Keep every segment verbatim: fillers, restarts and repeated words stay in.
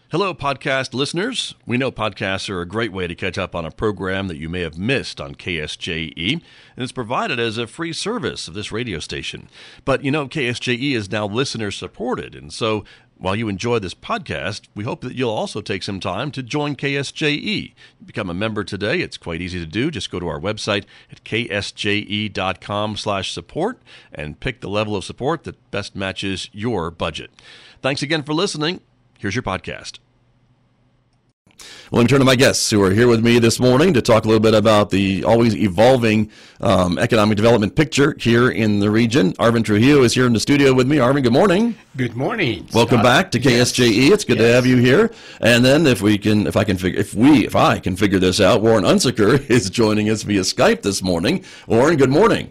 Hello, podcast listeners. We know podcasts are a great way to catch up on a program that you may have missed on K S J E, and it's provided as a free service of this radio station. But you know, K S J E is now listener supported, and so while you enjoy this podcast, we hope that you'll also take some time to join K S J E. Become a member today. It's quite easy to do. Just go to our website at k s j e dot com slash support and pick the level of support that best matches your budget. Thanks again for listening. Here's your podcast. Well, let me turn to my guests who are here with me this morning to talk a little bit about the always evolving um, economic development picture here in the region. Arvin Trujillo is here in the studio with me. Arvin, good morning. Good morning. Welcome Scott. back to K S J E. It's good yes. to have you here. And then, if we can, if I can figure, if we, if I can figure this out, Warren Unsicker is joining us via Skype this morning. Warren, good morning.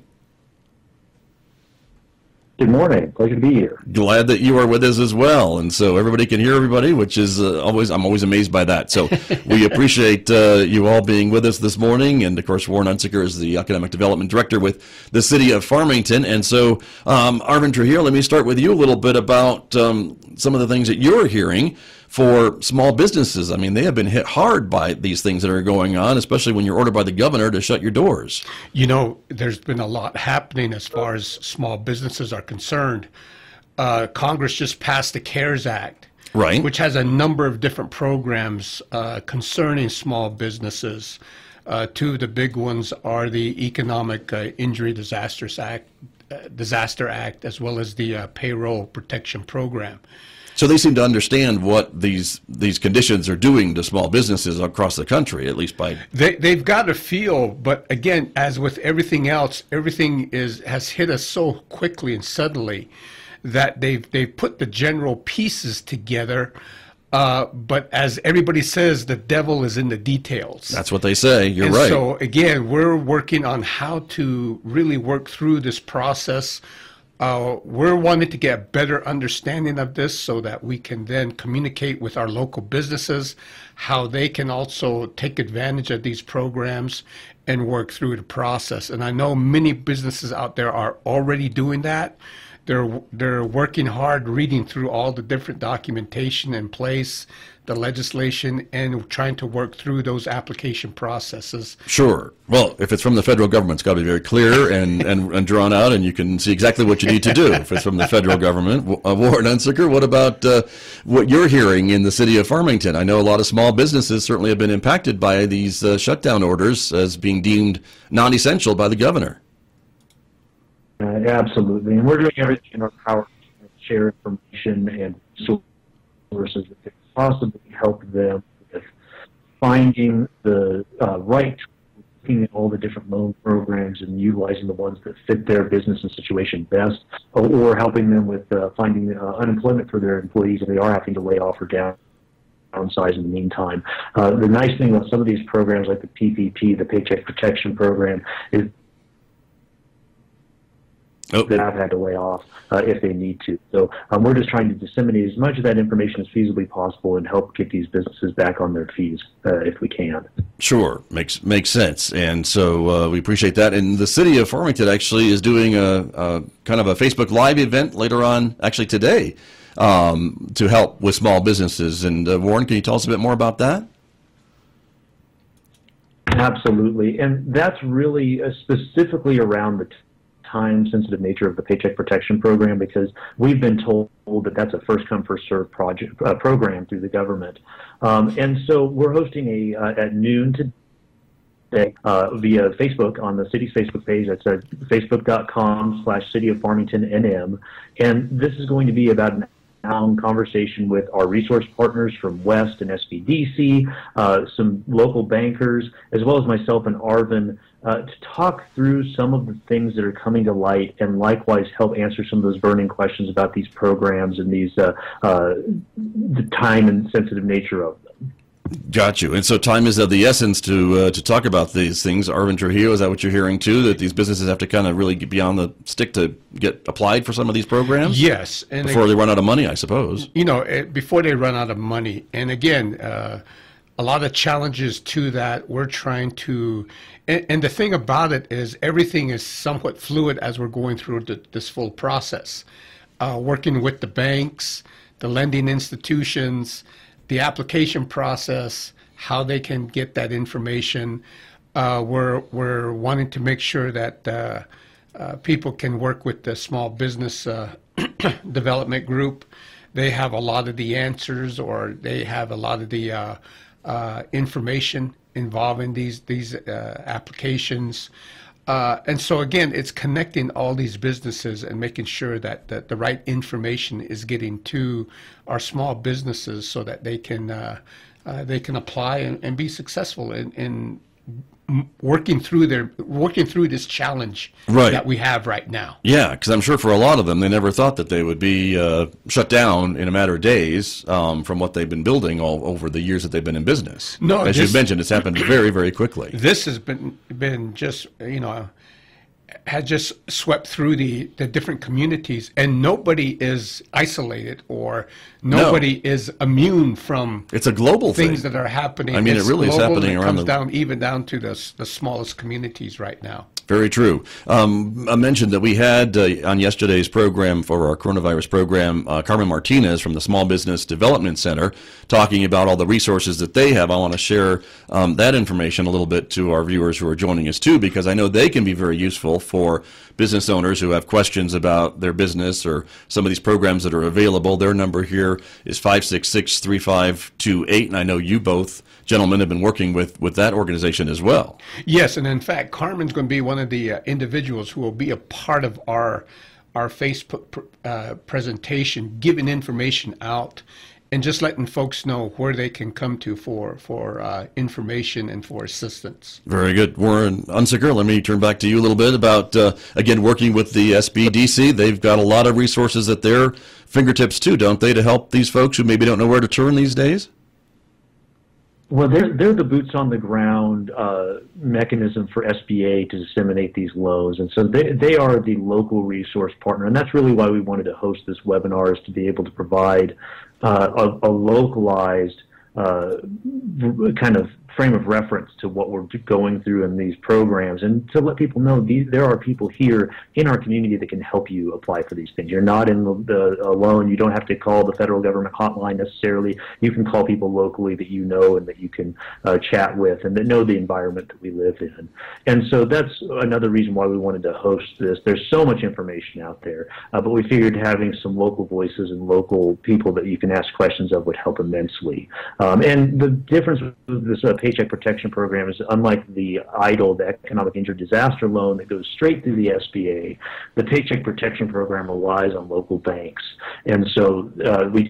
Good morning. Pleasure to be here. Glad that you are with us as well. And so everybody can hear everybody, which is uh, always, I'm always amazed by that. So we appreciate uh, you all being with us this morning. And of course, Warren Unsicker is the Economic Development Director with the City of Farmington. And so, um, Arvin Trujillo, let me start with you a little bit about um, some of the things that you're hearing for small businesses. I mean, they have been hit hard by these things that are going on, especially when you're ordered by the governor to shut your doors. You know, there's been a lot happening as far as small businesses are concerned. Uh, Congress just passed the CARES Act, right, which has a number of different programs uh, concerning small businesses. Uh, two of the big ones are the Economic uh, Injury Disasters Act, uh, Disaster Act, as well as the uh, Payroll Protection Program. So they seem to understand what these these conditions are doing to small businesses across the country, at least by... They, they've got a feel, but again, as with everything else, everything is has hit us so quickly and suddenly that they've, they've put the general pieces together. Uh, but as everybody says, the devil is in the details. That's what they say. You're and right. So again, we're working on how to really work through this process. Uh, we're wanting to get a better understanding of this so that we can then communicate with our local businesses, how they can also take advantage of these programs and work through the process. And I know many businesses out there are already doing that. They're, they're working hard, reading through all the different documentation in place, the legislation, and trying to work through those application processes. Sure. Well, if it's from the federal government, it's got to be very clear and, and, and drawn out, and you can see exactly what you need to do if it's from the federal government. Uh, Warren Unsicker, what about uh, what you're hearing in the city of Farmington? I know a lot of small businesses certainly have been impacted by these uh, shutdown orders as being deemed non-essential by the governor. Uh, absolutely. And we're doing everything in our power to share information and sources that could possibly help them with finding the uh, right, looking at all the different loan programs and utilizing the ones that fit their business and situation best, or, or helping them with uh, finding uh, unemployment for their employees if they are having to lay off or down. downsize in the meantime. Uh, the nice thing about some of these programs like the P P P, the Paycheck Protection Program, is Oh. that have had to lay off uh, if they need to. So um, we're just trying to disseminate as much of that information as feasibly possible and help get these businesses back on their feet uh, if we can. Sure, makes makes sense, and so uh, we appreciate that. And the city of Farmington actually is doing a, a kind of a Facebook Live event later on, actually today, um, to help with small businesses. And uh, Warren, can you tell us a bit more about that? Absolutely, and that's really uh, specifically around the t- time-sensitive nature of the Paycheck Protection Program, because we've been told that that's a first-come, first-served project uh, program through the government. Um, and so we're hosting a uh, at noon today uh, via Facebook on the city's Facebook page. That's at facebook.com slash City of Farmington NM. And this is going to be about an conversation with our resource partners from West and S B D C, uh, some local bankers, as well as myself and Arvin, uh, to talk through some of the things that are coming to light and likewise help answer some of those burning questions about these programs and these uh, uh, the time and sensitive nature of them. Got you. And so time is of the essence to uh, to talk about these things. Arvin Trujillo, is that what you're hearing too, that these businesses have to kind of really get beyond the stick to get applied for some of these programs? Yes. And before they, they run out of money, I suppose. You know, it, before they run out of money. And again, uh, a lot of challenges to that. We're trying to, and, and the thing about it is everything is somewhat fluid as we're going through the, this full process. Uh, working with the banks, the lending institutions, the application process, how they can get that information. Uh, we're we're wanting to make sure that uh, uh, people can work with the small business uh, development group. They have a lot of the answers, or they have a lot of the uh, uh, information involving these these uh, applications. Uh, and so again, it's connecting all these businesses and making sure that, that the right information is getting to our small businesses so that they can uh, uh, they can apply and, and be successful in, in working through their working through this challenge right. that we have right now. Yeah, because I'm sure for a lot of them, they never thought that they would be uh, shut down in a matter of days um, from what they've been building all over the years that they've been in business. No, as this, you mentioned, it's happened very, very quickly. This has been been just you know has just swept through the, the different communities, and nobody is isolated, or nobody no. is immune from it's a global things thing. that are happening. I mean, it's it really global, is happening and it around comes the down even down to the the smallest communities right now. Very true. Um, I mentioned that we had uh, on yesterday's program for our coronavirus program, uh, Carmen Martinez from the Small Business Development Center, talking about all the resources that they have. I want to share um, that information a little bit to our viewers who are joining us too, because I know they can be very useful for business owners who have questions about their business or some of these programs that are available. Their number here is five six six, three five two eight, and I know you both gentlemen have been working with, with that organization as well. Yes, and in fact, Carmen's going to be one of the uh, individuals who will be a part of our our Facebook pr- uh, presentation, giving information out, and just letting folks know where they can come to for for uh, information and for assistance. Very good. Warren Unsicker, let me turn back to you a little bit about, uh, again, working with the S B D C. They've got a lot of resources at their fingertips too, don't they, to help these folks who maybe don't know where to turn these days? Well, they're, they're the boots on the ground uh, mechanism for S B A to disseminate these loans. And so they, they are the local resource partner. And that's really why we wanted to host this webinar, is to be able to provide uh, a, a localized uh, kind of frame of reference to what we're going through in these programs, and to let people know these, there are people here in our community that can help you apply for these things. You're not in the, the alone. You don't have to call the federal government hotline necessarily. You can call people locally that you know and that you can uh, chat with and that know the environment that we live in. And so that's another reason why we wanted to host this. There's so much information out there, uh, but we figured having some local voices and local people that you can ask questions of would help immensely. Um, and the difference with this uh, Paycheck Protection Program is, unlike the EIDL, the Economic Injury Disaster Loan that goes straight through the S B A, the Paycheck Protection Program relies on local banks. And so uh, we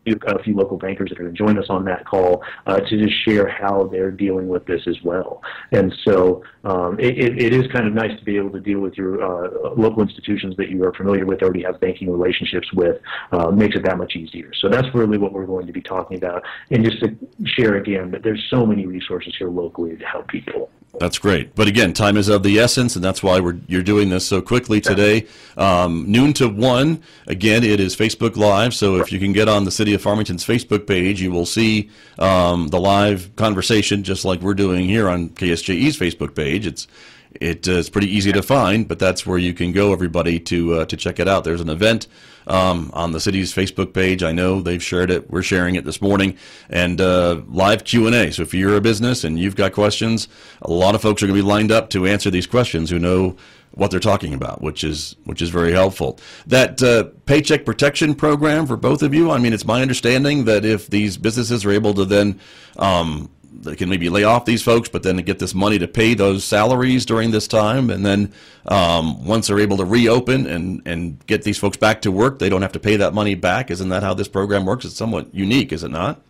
a few local bankers that are going to join us on that call uh, to just share how they're dealing with this as well. And so um, it, it is kind of nice to be able to deal with your uh, local institutions that you are familiar with, already have banking relationships with, uh, makes it that much easier. So that's really what we're going to be talking about. And just to share again that there's so many resources here locally to help people. That's great. But again, time is of the essence, and that's why we're you're doing this so quickly today. Um, noon to one. Again, it is Facebook Live, so if you can get on the City of Farmington's Facebook page, you will see um, the live conversation, just like we're doing here on K S J E's Facebook page. It's It, uh, it's pretty easy to find, but that's where you can go, everybody, to uh, to check it out. There's an event um, on the city's Facebook page. I know they've shared it. We're sharing it this morning, and uh, live Q and A. So if you're a business and you've got questions, a lot of folks are going to be lined up to answer these questions who know what they're talking about, which is which is very helpful. That uh, Paycheck Protection Program for both of you, I mean, it's my understanding that if these businesses are able to then um, they can maybe lay off these folks, but then get this money to pay those salaries during this time. And then um, once they're able to reopen and, and get these folks back to work, they don't have to pay that money back. Isn't that how this program works? It's somewhat unique, is it not?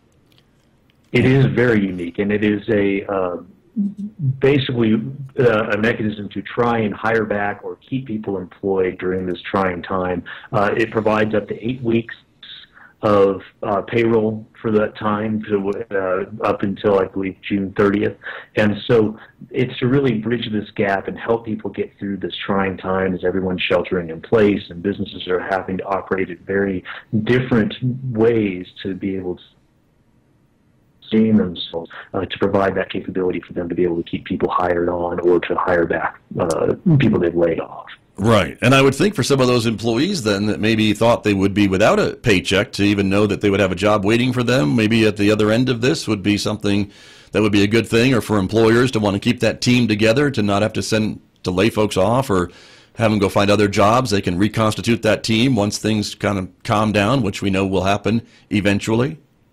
It is very unique, and it is a uh, basically uh, a mechanism to try and hire back or keep people employed during this trying time. Uh, it provides up to eight weeks of uh, payroll for that time to, uh, up until, I believe, June thirtieth. And so it's to really bridge this gap and help people get through this trying time as everyone's sheltering in place and businesses are having to operate in very different ways to be able to sustain themselves, uh, to provide that capability for them to be able to keep people hired on or to hire back uh, people they've laid off. Right. And I would think for some of those employees then that maybe thought they would be without a paycheck to even know that they would have a job waiting for them, maybe at the other end of this would be something that would be a good thing, or for employers to want to keep that team together, to not have to send to lay folks off or have them go find other jobs. They can reconstitute that team once things kind of calm down, which we know will happen eventually.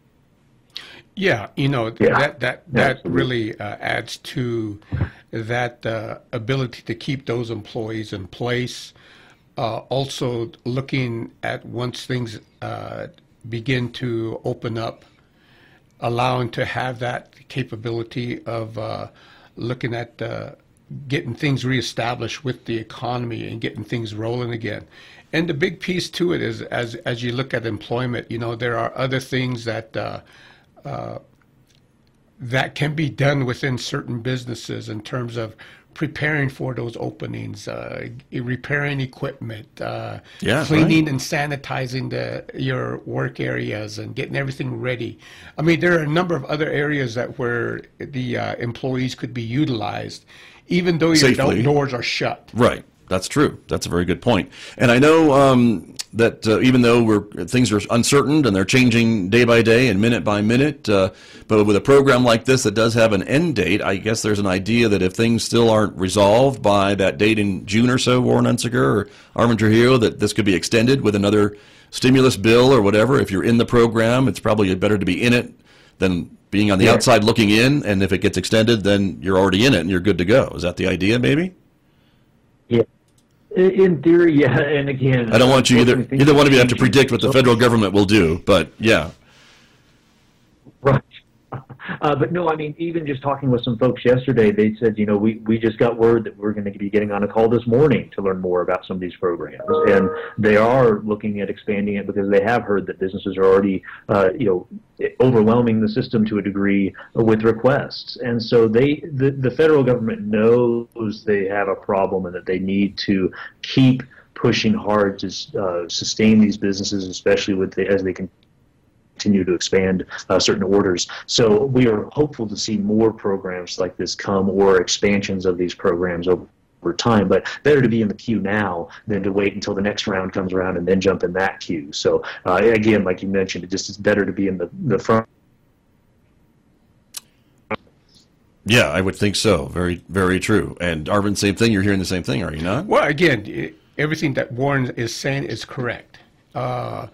Yeah, you know, Yeah. that that that Absolutely. really uh, adds to that uh, ability to keep those employees in place. Uh, also, looking at once things uh, begin to open up, allowing to have that capability of uh, looking at uh, getting things reestablished with the economy and getting things rolling again. And the big piece to it is, as as you look at employment, you know, there are other things that uh, uh, that can be done within certain businesses in terms of preparing for those openings, uh, repairing equipment, uh, Yeah, cleaning right. and sanitizing the your work areas and getting everything ready. I mean, there are a number of other areas that where the uh, employees could be utilized, even though your Safely. doors are shut. Right. That's true. That's a very good point. And I know um, that uh, even though we're, things are uncertain and they're changing day by day and minute by minute, uh, but with a program like this that does have an end date, I guess there's an idea that if things still aren't resolved by that date in June or so, Warren Unziker or Arvin Trujillo, that this could be extended with another stimulus bill or whatever. If you're in the program, it's probably better to be in it than being on the Yeah. outside looking in. And if it gets extended, then you're already in it and you're good to go. Is that the idea, maybe? Yeah. In theory, yeah. And again, I don't want you either. unfortunately, Either one of you have to things predict what the change. federal government will do, but yeah, Right. Uh, but no, I mean, even just talking with some folks yesterday, they said, you know, we, we just got word that we're going to be getting on a call this morning to learn more about some of these programs. And they are looking at expanding it because they have heard that businesses are already, uh, you know, overwhelming the system to a degree with requests. And so they, the, the federal government knows they have a problem and that they need to keep pushing hard to uh, sustain these businesses, especially with the, as they can continue to expand uh, certain orders. So we are hopeful to see more programs like this come, or expansions of these programs over, over time, but better to be in the queue now than to wait until the next round comes around and then jump in that queue. So uh, again, like you mentioned, it just is better to be in the, the front. yeah, I would think so. Very, very true. And Arvin, same thing. You're hearing the same thing, are you not? Well, again, i- everything that Warren is saying is correct. Uh,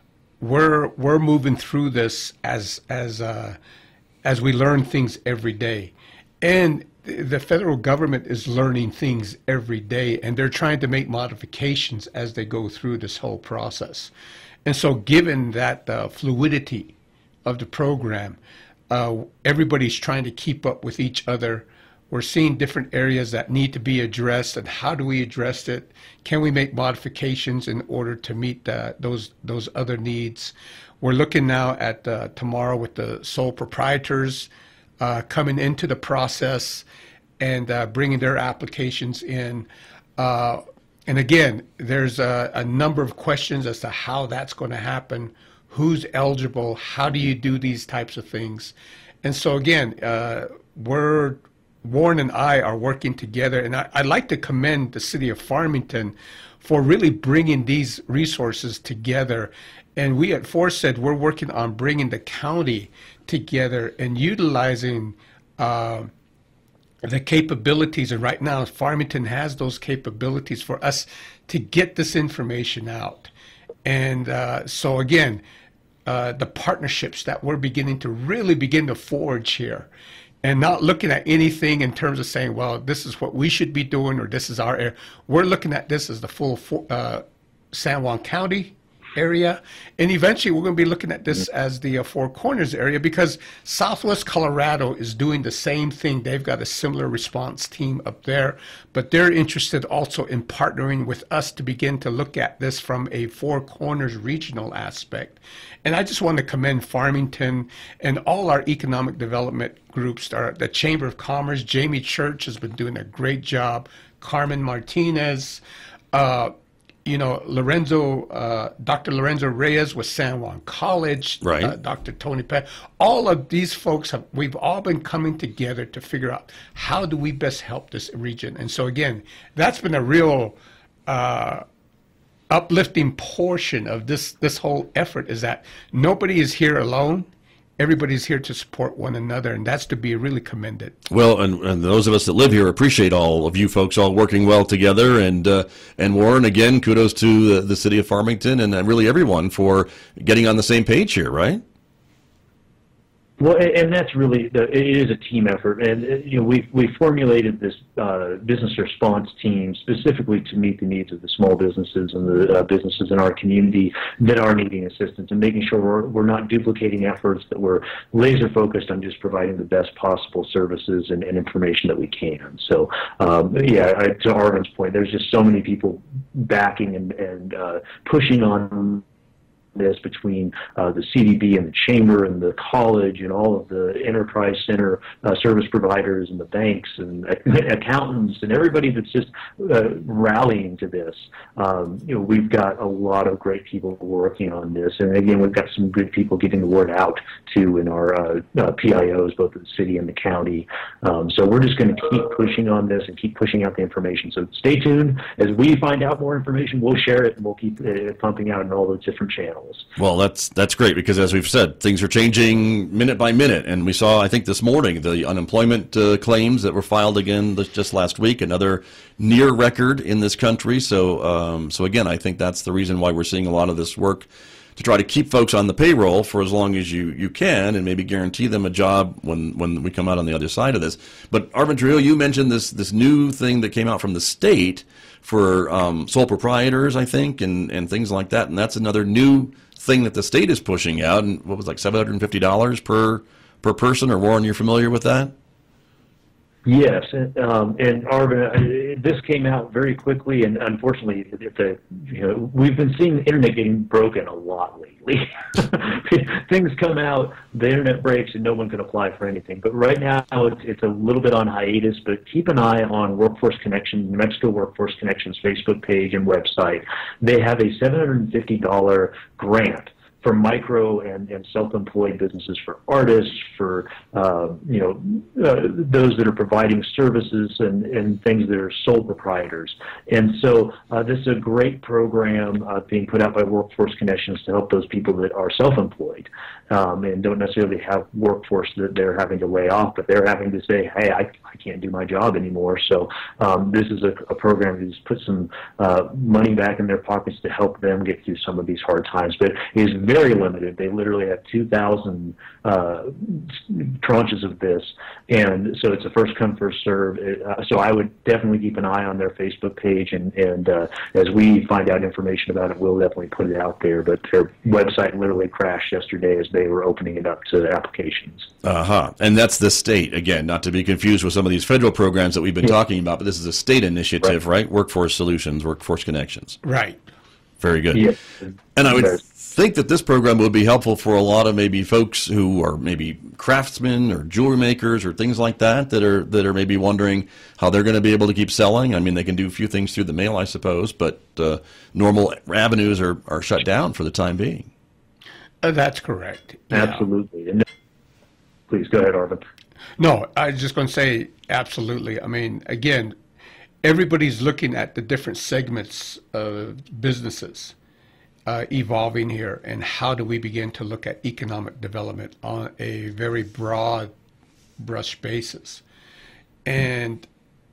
we're we're moving through this as as uh, as we learn things every day, and the federal government is learning things every day, and they're trying to make modifications as they go through this whole process. And so, given that uh, fluidity of the program, uh, everybody's trying to keep up with each other. We're seeing different areas that need to be addressed, and how do we address it? Can we make modifications in order to meet uh, those those other needs? We're looking now at uh, tomorrow with the sole proprietors uh, coming into the process and uh, bringing their applications in. Uh, and again, there's a, a number of questions as to how that's going to happen, who's eligible, how do you do these types of things? And so again, uh, we're Warren and I are working together, and I, I'd like to commend the city of Farmington for really bringing these resources together. And we at Forced we're working on bringing the county together and utilizing uh, the capabilities. And right now, Farmington has those capabilities for us to get this information out. And uh, so again, uh, the partnerships that we're beginning to really begin to forge here, and not looking at anything in terms of saying, well, this is what we should be doing, or this is our area. We're looking at this as the full uh, San Juan County area, and eventually we're going to be looking at this as the uh, Four Corners area, because Southwest Colorado is doing the same thing. They've got a similar response team up there, but they're interested also in partnering with us to begin to look at this from a Four Corners regional aspect. And I just want to commend Farmington and all our economic development groups, our, the Chamber of Commerce. Jamie Church has been doing a great job. Carmen Martinez, uh, you know, Lorenzo, uh, Doctor Lorenzo Reyes with San Juan College, Right. uh, Doctor Tony Pett. All of these folks, have, we've all been coming together to figure out how do we best help this region. And so again, that's been a real uh, uplifting portion of this this whole effort is that nobody is here alone. Everybody's here to support one another, and that's to be really commended. Well, and, and those of us that live here appreciate all of you folks all working well together. And uh, and Warren, again, kudos to the, the city of Farmington and really everyone for getting on the same page here, right? Well, and that's really, the, it is a team effort. And, you know, we we formulated this uh, business response team specifically to meet the needs of the small businesses and the uh, businesses in our community that are needing assistance, and making sure we're, we're not duplicating efforts, that we're laser focused on just providing the best possible services and, and information that we can. So, um, yeah, I, to Arvin's point, there's just so many people backing and, and uh, pushing on this between uh, the C D B and the chamber and the college and all of the enterprise center uh, service providers and the banks and accountants and everybody that's just uh, rallying to this. Um, you know, we've got a lot of great people working on this, and again, we've got some good people getting the word out too in our uh, uh, P I Os, both at the city and the county. Um, so we're just going to keep pushing on this and keep pushing out the information. So stay tuned. As we find out more information, we'll share it and we'll keep uh, pumping out in all those different channels. Well, that's that's great, because as we've said, things are changing minute by minute, and we saw, I think this morning, the unemployment uh, claims that were filed again this, just last week, another near record in this country. So, um, so again, I think that's the reason why we're seeing a lot of this work to try to keep folks on the payroll for as long as you, you can, and maybe guarantee them a job when, when we come out on the other side of this. But Arvin Trujillo, you mentioned this this new thing that came out from the state for um, sole proprietors, I think, and, and things like that, and that's another new thing that the state is pushing out, and what was it, like seven hundred fifty dollars per per person, or Warren, you're familiar with that? Yes, um, and Arvin, this came out very quickly, and unfortunately, the, you know, we've been seeing the internet getting broken a lot lately. Things come out, the internet breaks, and no one can apply for anything. But right now, it's, it's a little bit on hiatus, but keep an eye on Workforce Connection, New Mexico Workforce Connection's Facebook page and website. They have a seven hundred fifty dollars grant for micro and, and self-employed businesses, for artists, for uh, you know uh, those that are providing services and, and things that are sole proprietors. And so uh, this is a great program uh, being put out by Workforce Connections to help those people that are self-employed um, and don't necessarily have workforce that they're having to lay off, but they're having to say, hey, I, I can't do my job anymore. So um, this is a, a program that's put some uh, money back in their pockets to help them get through some of these hard times. But it is very limited. They literally have two thousand uh, tranches of this, and so it's a first come, first serve. Uh, so I would definitely keep an eye on their Facebook page, and, and uh, as we find out information about it, we'll definitely put it out there. But their website literally crashed yesterday as they were opening it up to applications. Uh-huh. And that's the state, again, not to be confused with some of these federal programs that we've been yeah. talking about, but this is a state initiative, right? right? Workforce Solutions, Workforce Connections. Right. Very good. Yeah. And I would think that this program would be helpful for a lot of maybe folks who are maybe craftsmen or jewelry makers or things like that that are that are maybe wondering how they're going to be able to keep selling. I mean, they can do a few things through the mail, I suppose, but uh, normal avenues are, are shut down for the time being. Uh, that's correct. Yeah. Absolutely. And please go ahead, Arvin. No, I was just going to say absolutely. I mean, again, everybody's looking at the different segments of businesses uh, evolving here, and how do we begin to look at economic development on a very broad brush basis. And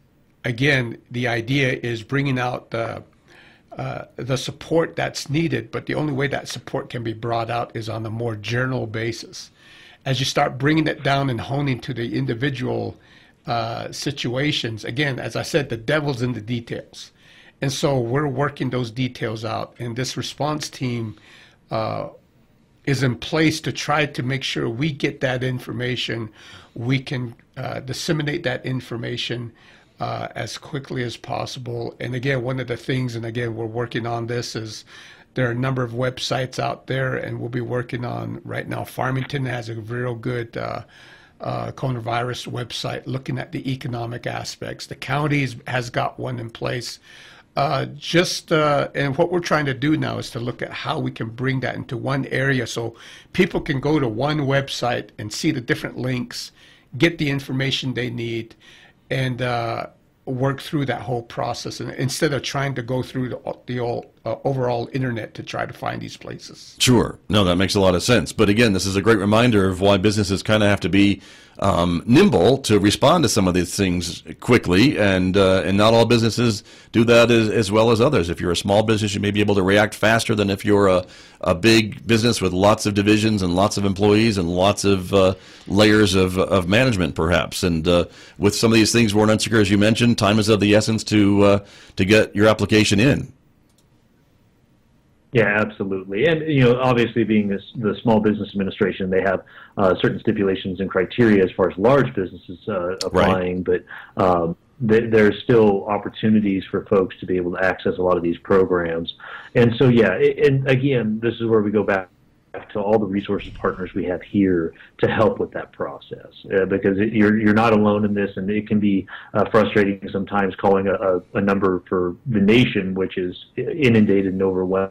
again, the idea is bringing out the uh, the support that's needed, but the only way that support can be brought out is on a more general basis. As you start bringing it down and honing to the individual uh, situations, again, as I said, the devil's in the details. And so we're working those details out, and this response team uh, is in place to try to make sure we get that information, we can uh, disseminate that information uh, as quickly as possible. And again, one of the things, and again, we're working on this, is there are a number of websites out there, and we'll be working on, right now, Farmington has a real good uh, uh, coronavirus website looking at the economic aspects. The county has got one in place. Uh, just uh, and what we're trying to do now is to look at how we can bring that into one area so people can go to one website and see the different links, get the information they need, and uh, work through that whole process, and instead of trying to go through the, the all, uh, overall internet to try to find these places. Sure. No, that makes a lot of sense. But again, this is a great reminder of why businesses kind of have to be um, nimble to respond to some of these things quickly, and uh, and not all businesses do that as, as well as others. If you're a small business, you may be able to react faster than if you're a, a big business with lots of divisions and lots of employees and lots of uh, layers of, of management, perhaps. And uh, with some of these things, Warren Unzicker, as you mentioned, time is of the essence to uh, to get your application in. Yeah, absolutely. And, you know, obviously being this, the Small Business Administration, they have uh, certain stipulations and criteria as far as large businesses uh, applying, right. but um, th- there's still opportunities for folks to be able to access a lot of these programs. And so, yeah, and again, this is where we go back to all the resources partners we have here to help with that process, uh, because it, you're you're not alone in this, and it can be uh, frustrating sometimes calling a, a, a number for the nation, which is inundated and overwhelmed,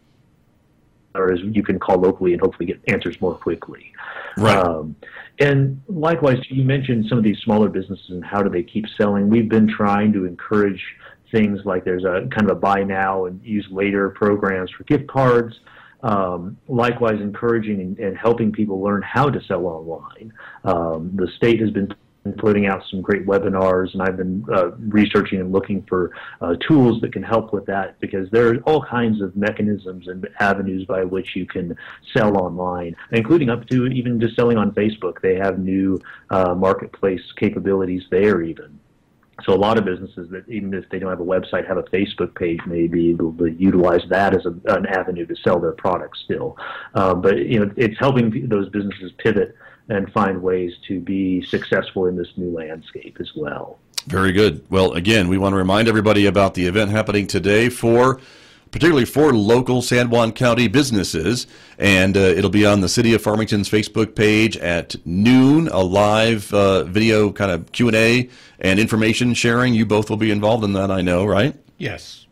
or as you can call locally and hopefully get answers more quickly. Right. Um, and likewise, you mentioned some of these smaller businesses and how do they keep selling. We've been trying to encourage things like there's a kind of a buy now and use later programs for gift cards. Um, likewise, encouraging and, and helping people learn how to sell online. Um, the state has been putting out some great webinars, and I've been uh, researching and looking for uh, tools that can help with that, because there are all kinds of mechanisms and avenues by which you can sell online, including up to even just selling on Facebook. They have new uh, marketplace capabilities there even. So a lot of businesses that, even if they don't have a website, have a Facebook page, may be able to utilize that as a, an avenue to sell their products still. Uh, but you know, it's helping those businesses pivot and find ways to be successful in this new landscape as well. Very good. Well, again, we want to remind everybody about the event happening today for particularly for local San Juan County businesses, and uh, it'll be on the City of Farmington's Facebook page at noon, a live uh, video kind of Q and A and information sharing. You both will be involved in that, I know, right? Yes.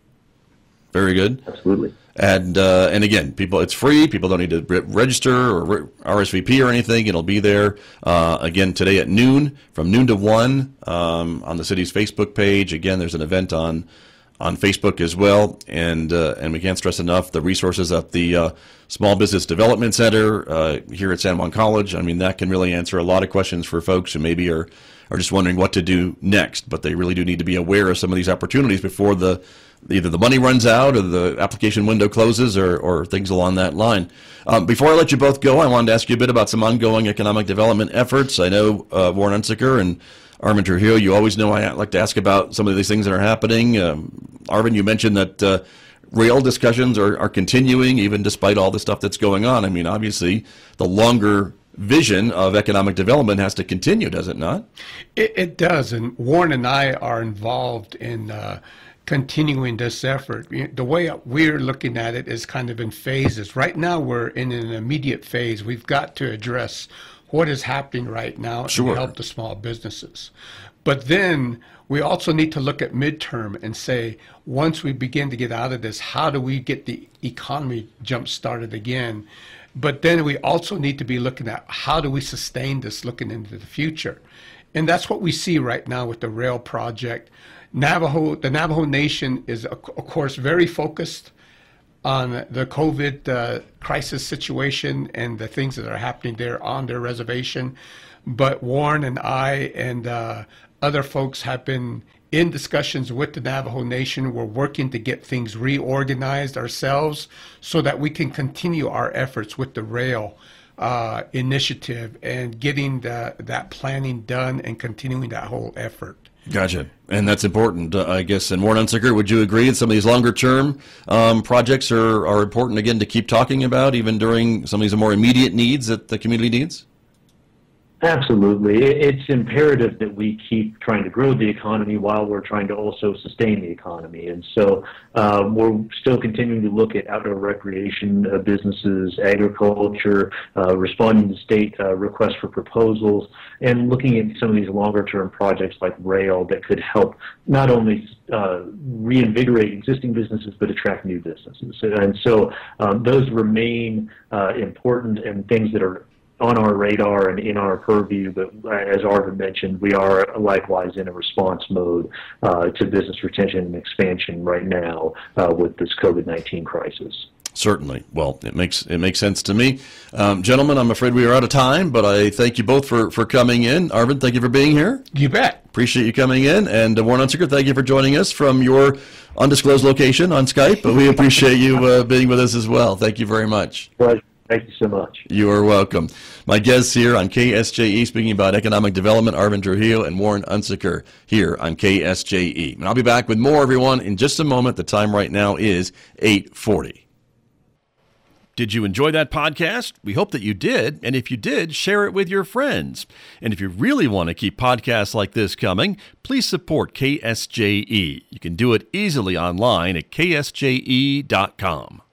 Very good. Absolutely. And uh, and again, people, it's free. People don't need to re- register or re- R S V P or anything. It'll be there uh, again today at noon, from noon to one, um, on the city's Facebook page. Again, there's an event on on Facebook as well, and uh, and we can't stress enough the resources at the uh, Small Business Development Center uh, here at San Juan College. I mean, that can really answer a lot of questions for folks who maybe are are just wondering what to do next, but they really do need to be aware of some of these opportunities before the either the money runs out or the application window closes, or, or things along that line. Um, before I let you both go, I wanted to ask you a bit about some ongoing economic development efforts. I know uh, Warren Unzicker and Arvin Trujillo, you always know I like to ask about some of these things that are happening. Um, Arvin, you mentioned that uh, rail discussions are, are continuing even despite all the stuff that's going on. I mean, obviously, the longer vision of economic development has to continue, does it not? It, it does, and Warren and I are involved in uh, continuing this effort. The way we're looking at it is kind of in phases. Right now, we're in an immediate phase. We've got to address what is happening right now sure. and help the small businesses. But then we also need to look at midterm and say, once we begin to get out of this, how do we get the economy jump started again? But then we also need to be looking at how do we sustain this looking into the future? And that's what we see right now with the rail project. Navajo, the Navajo Nation is, of course, very focused on the COVID uh, crisis situation and the things that are happening there on their reservation. But Warren and I and uh, other folks have been in discussions with the Navajo Nation. We're working to get things reorganized ourselves so that we can continue our efforts with the rail uh, initiative and getting the, that planning done and continuing that whole effort. Gotcha. And that's important, uh, I guess. And Warren Unzicker, would you agree that some of these longer-term um, projects are, are important, again, to keep talking about, even during some of these more immediate needs that the community needs? Absolutely. It's imperative that we keep trying to grow the economy while we're trying to also sustain the economy. And so um, we're still continuing to look at outdoor recreation uh, businesses, agriculture, uh, responding to state uh, requests for proposals, and looking at some of these longer-term projects like rail that could help not only uh, reinvigorate existing businesses but attract new businesses. And so um, those remain uh, important and things that are on our radar and in our purview, but as Arvin mentioned, we are likewise in a response mode uh, to business retention and expansion right now uh, with this COVID nineteen crisis. Certainly. Well, it makes it makes sense to me. Um, gentlemen, I'm afraid we are out of time, but I thank you both for, for coming in. Arvin, thank you for being here. You bet. Appreciate you coming in. And uh, Warren Unsicker, thank you for joining us from your undisclosed location on Skype, but we appreciate you uh, being with us as well. Thank you very much. Pleasure. Thank you so much. You are welcome. My guests here on K S J E speaking about economic development, Arvin Trujillo and Warren Unsicker here on K S J E. And I'll be back with more, everyone, in just a moment. The time right now is eight forty. Did you enjoy that podcast? We hope that you did. And if you did, share it with your friends. And if you really want to keep podcasts like this coming, please support K S J E. You can do it easily online at K S J E dot com.